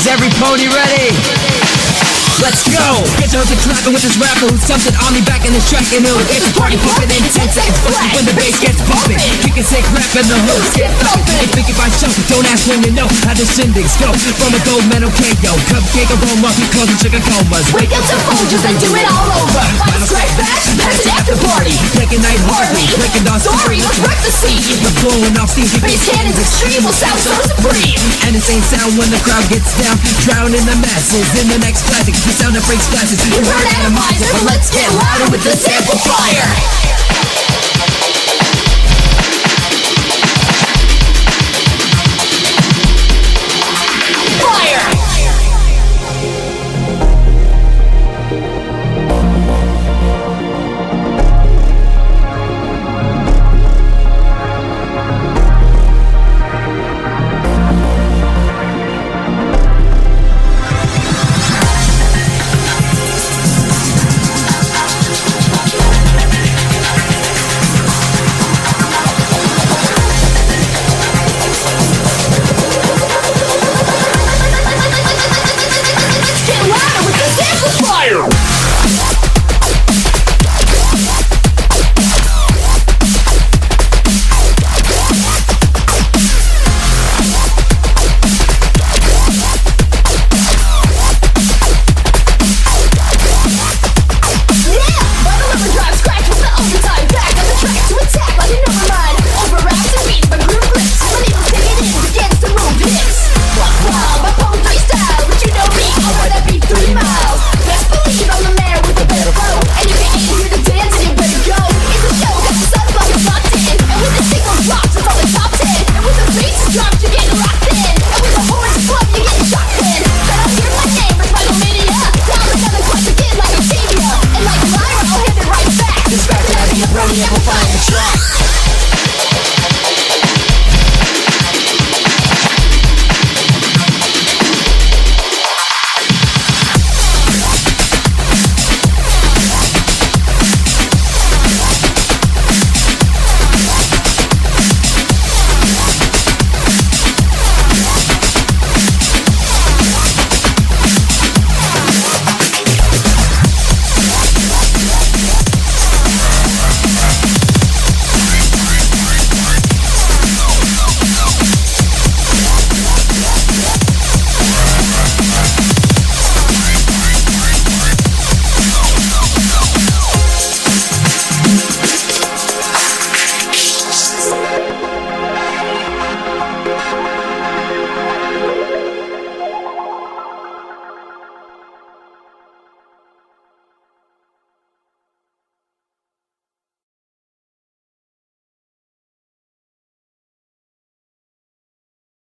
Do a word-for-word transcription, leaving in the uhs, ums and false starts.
Is every pony ready? Let's go! Get your hook clapping with this rapper who's something on me back in this track, and it'll get the party pumping in ten seconds flat. When the bass gets bumping, kicking sick rap and the hooks get thumping. Ain't thinking by show, don't ask when you know how the shindigs go. From a gold medal K O, cupcake aroma, causing sugar comas. Wake up to Folgers and do it all over. Let's strike back, pass it after party. Breaking night hardly, breaking dawn Sorry, let's wreck the scene. We're blowing off steam, Bass cannons extreme will sound so supreme. and the same sound when the crowd gets down, drowning the masses in the next classic. The sound that breaks glasses. You heard Atomizer, but let's get louder with this amplifier.